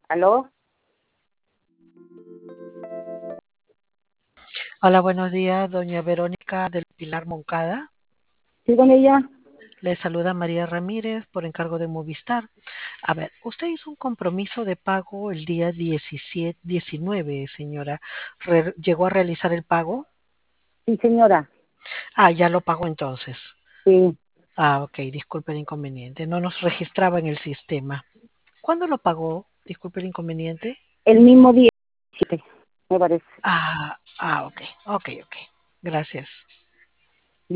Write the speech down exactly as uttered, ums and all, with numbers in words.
¿Aló? Hola, buenos días, doña Verónica del Pilar Moncada. ¿Sí con ella? Le saluda María Ramírez por encargo de Movistar. A ver, usted hizo un compromiso de pago el día diecisiete, diecinueve, señora. Re- ¿Llegó a realizar el pago? Sí, señora. Ah, ya lo pagó entonces. Sí, Ah, ok, disculpe el inconveniente. No nos registraba en el sistema. ¿Cuándo lo pagó? Disculpe el inconveniente. el mismo día, siete, me parece. Ah, ah, ok, ok, ok. Gracias.